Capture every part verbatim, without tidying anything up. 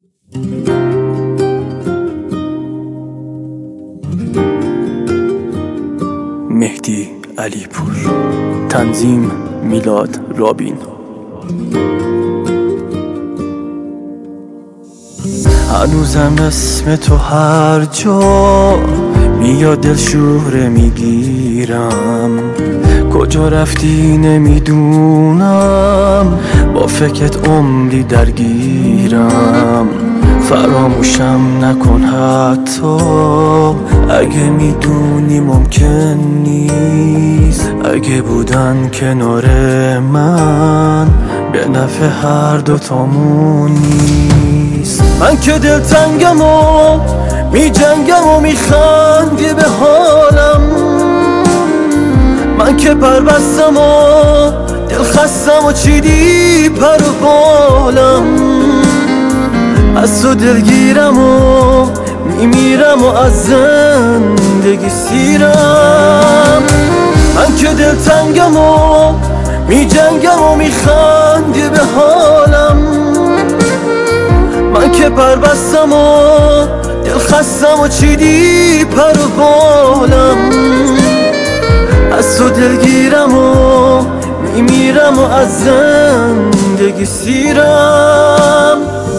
مهدی علیپور. تنظیم میلاد رابین. هنوزم اسم تو هر جا میاد دلشوره میگیرم، کجا رفتی نمیدونم، با فکرت عمری درگیرم. فراموشم نکن حتی اگه میدونی ممکن نیست، اگه بودن کنار من به نفع هر دوتامون نیست. من که دلتنگم و می جنگم و می خندی به حالم، من که پر بستم و دل خستم و چیدی پر و بالم. از تو دلگیرم و میمیرم و از زندگی سیرم. من که دلتنگم و می جنگم و می خندی به حالم، من که پر بستم و دل خستم و چیدی پر و بالم. از تو دلگیرم و میمیرم و از زندگی سیرم.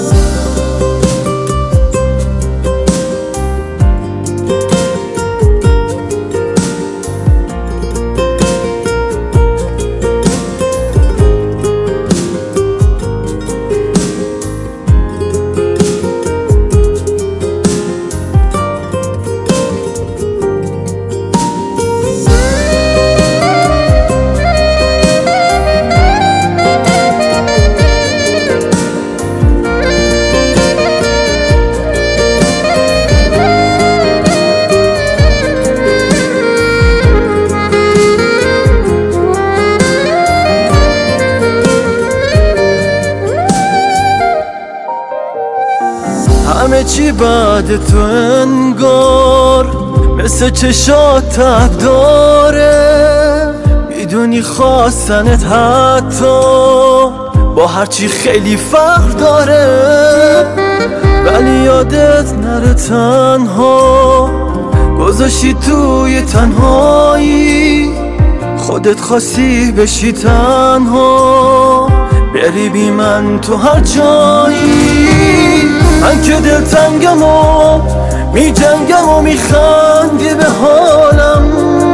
همه چی بعد تو انگار مثل چشات تب داره، میدونی خواستنت حتی با هرچی خیلی فخر داره. ولی یادت نره تنها گذاشتی توی تنهایی، خودت خواستی بشی تنها، بری بی من تو هر جایی. من که دلتنگم و می جنگم و می خندی به حالم،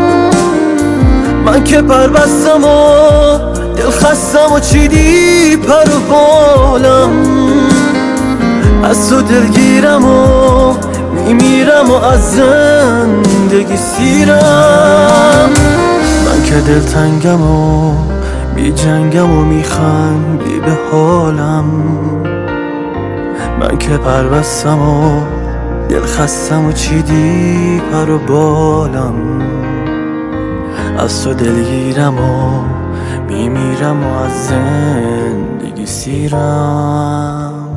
من که پر بستم و دل خستم و چیدی پر و بالم. از تو دلگیرم و میمیرم و از زندگی سیرم. من که دلتنگم و می جنگم و می خندی به حالم، من که پر بستم و دل خستم و چیدی پر و بالم. از تو دلگیرم و میمیرم و از زندگی سیرم.